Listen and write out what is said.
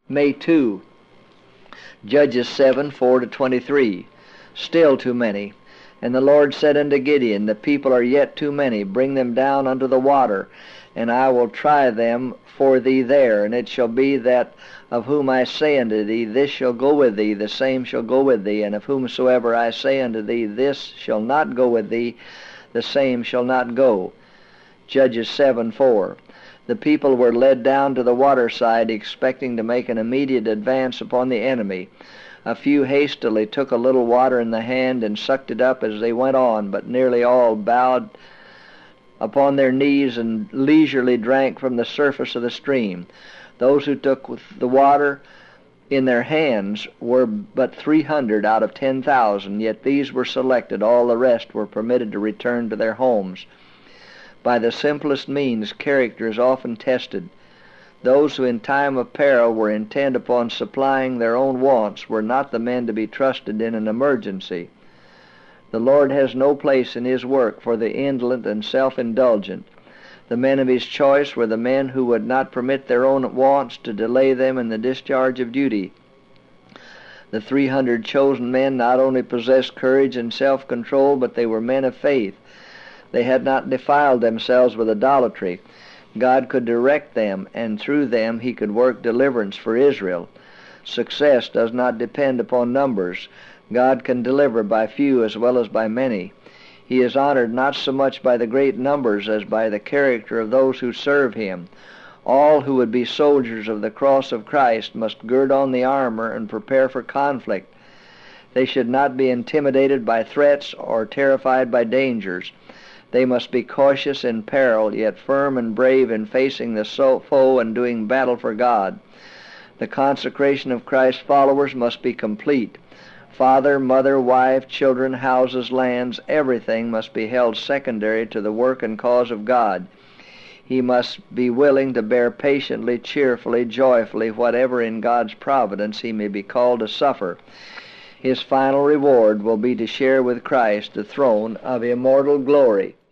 May 2. Judges 7:4-23. Still too many. And the Lord said unto Gideon, The people are yet too many. Bring them down unto the water, and I will try them for thee there. And it shall be that of whom I say unto thee, This shall go with thee, the same shall go with thee. And of whomsoever I say unto thee, This shall not go with thee, the same shall not go. Judges 7:4. The people were led down to the waterside, expecting to make an immediate advance upon the enemy. A few hastily took a little water in the hand and sucked it up as they went on, but nearly all bowed upon their knees and leisurely drank from the surface of the stream. Those who took the water in their hands were but 300 out of 10,000, yet these were selected. All the rest were permitted to return to their homes. By the simplest means, character is often tested. Those who in time of peril were intent upon supplying their own wants were not the men to be trusted in an emergency. The Lord has no place in His work for the indolent and self-indulgent. The men of His choice were the men who would not permit their own wants to delay them in the discharge of duty. The 300 chosen men not only possessed courage and self-control, but they were men of faith. They had not defiled themselves with idolatry. God could direct them, and through them He could work deliverance for Israel. Success does not depend upon numbers. God can deliver by few as well as by many. He is honored not so much by the great numbers as by the character of those who serve Him. All who would be soldiers of the cross of Christ must gird on the armor and prepare for conflict. They should not be intimidated by threats or terrified by dangers. They must be cautious in peril, yet firm and brave in facing the foe and doing battle for God. The consecration of Christ's followers must be complete. Father, mother, wife, children, houses, lands, everything must be held secondary to the work and cause of God. He must be willing to bear patiently, cheerfully, joyfully whatever in God's providence he may be called to suffer. His final reward will be to share with Christ the throne of immortal glory.